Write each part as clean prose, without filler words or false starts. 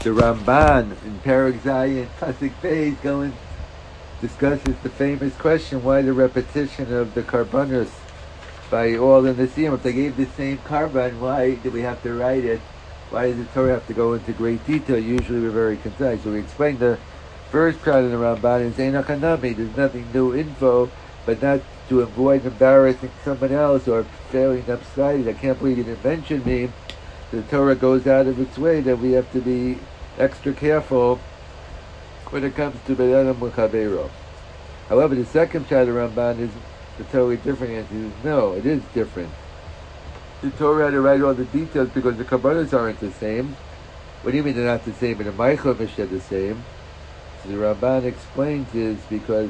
The Ramban in Perek Zayin Pasuk Beis discusses the famous question: why the repetition of the karbanos by all the Nesiim? If they gave the same karban, why do we have to write it? Why does the Torah have to go into great detail? Usually we're very concise. So we explain the first part of the Ramban is Einach Hanami. There's nothing new info, but not to avoid embarrassing someone else or failing them slightly. I can't believe you didn't mention me. The Torah goes out of its way that we have to be extra careful when it comes to B'Adam L'Chaveiro. However, the second part of the Ramban is a totally different answer. No, it is different. The Torah had to write all the details because the Kabbalas aren't the same. What do you mean they're not the same? But the Maichel are the same. So the Ramban explains is because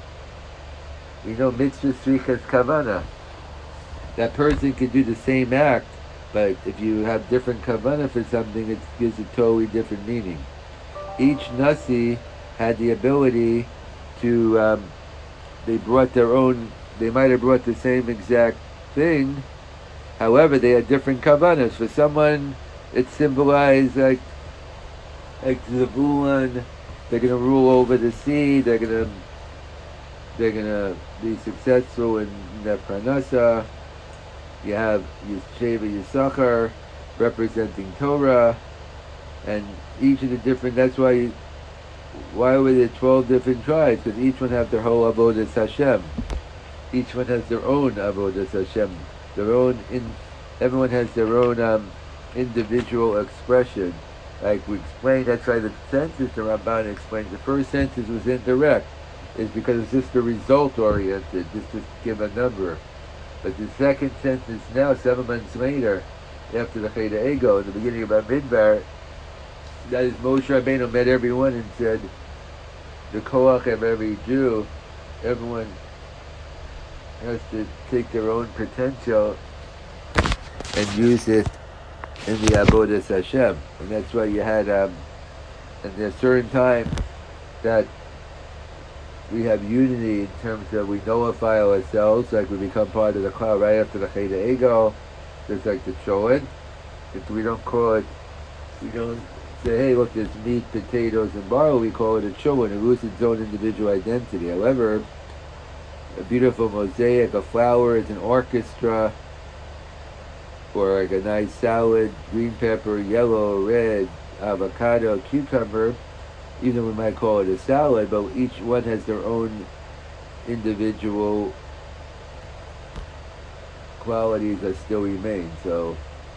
we know mitzvah strichas kavana. That person can do the same act, but if you have different kavana for something, it gives a totally different meaning. Each Nasi had the ability to, they brought their own, they might have brought the same exact thing, however, they had different kavanas. For someone, it symbolized like Zebulun, they're going to rule over the sea, they're going to be successful in their parnasa. You have Sheva Yisachar representing Torah, and each of the different, that's why were there 12 different tribes? Because each one have their whole Avodas Hashem. Each one has their own Avodas Hashem. Everyone has their own individual expression. Like we explained, that's why the census, the Ramban explains, the first census was indirect. It's because it's just a result-oriented, just to give a number. But the second census now, 7 months later, after the Cheda Ego, in the beginning of Bamidbar, that is Moshe Rabbeinu met everyone and said, the koach of every Jew, everyone has to take their own potential and use it in the Avodas Hashem. And that's why you had, and there's certain time that we have unity in terms of we nullify ourselves, like we become part of the cloud right after the Cheda Ego, just like the Cholad. If we don't call it, we don't say, hey, look, there's meat, potatoes, and barley, we call it a Cholad. It loses its own individual identity. However, a beautiful mosaic, a flower is an orchestra, or like a nice salad, green pepper, yellow, red, avocado, cucumber. Even we might call it a salad, but each one has their own individual qualities that still remain. So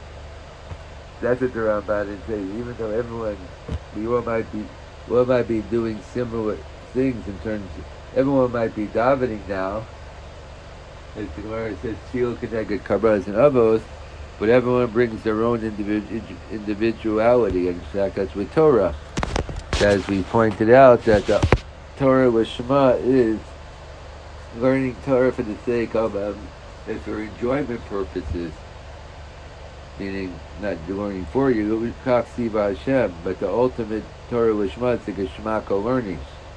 that's what the Ramban is saying. Even though we all might be doing similar things in terms of, everyone might be davening now, as the Gemara says, Tefillah Keneged Karbanos and Avos, but everyone brings their own individuality. And in fact, that's with Torah. As we pointed out, that the Torah Lishma is learning Torah for the sake of, for enjoyment purposes, meaning not learning for you, but the ultimate Torah Lishma is the Geshmaka learning.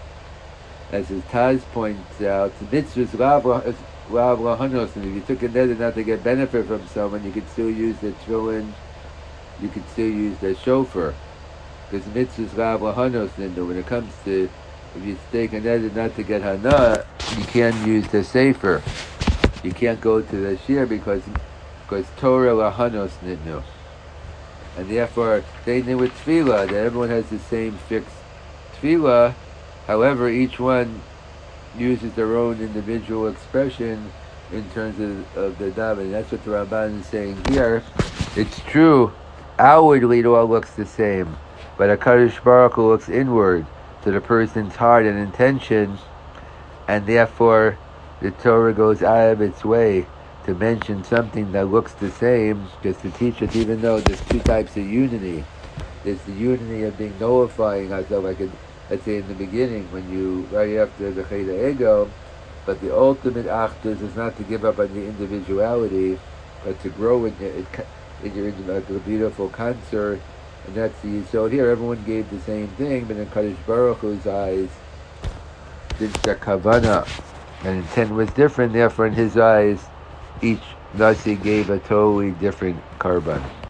As his Taz points out, the mitzvahs lav lahanos, and if you took a neder not to get benefit from someone, you could still use the tefillin, you could still use the shofar. Because mitzvahs lav lahanos, when it comes to, if you take a neder not to get hana, you can't use the sefer. You can't go to the shir because Torah lahanos nidnu. And therefore, they knew with tefillah, that everyone has the same fixed tefillah. However, each one uses their own individual expression in terms of the davening. That's what the Ramban is saying here. It's true, outwardly it all looks the same, but HaKadosh Baruch Hu looks inward to the person's heart and intention, and therefore the Torah goes out of its way to mention something that looks the same, just to teach us, even though there's two types of unity. There's the unity of being nullifying ourselves, like let's say in the beginning, when you, right after the Cheda Ego, but the ultimate achdus is not to give up on the individuality, but to grow in your like a beautiful concert. And that's the yisod here. Everyone gave the same thing, but in Kadosh Baruch Hu's eyes, the kavana and intent was different. Therefore, in his eyes, each Nasi gave a totally different karban.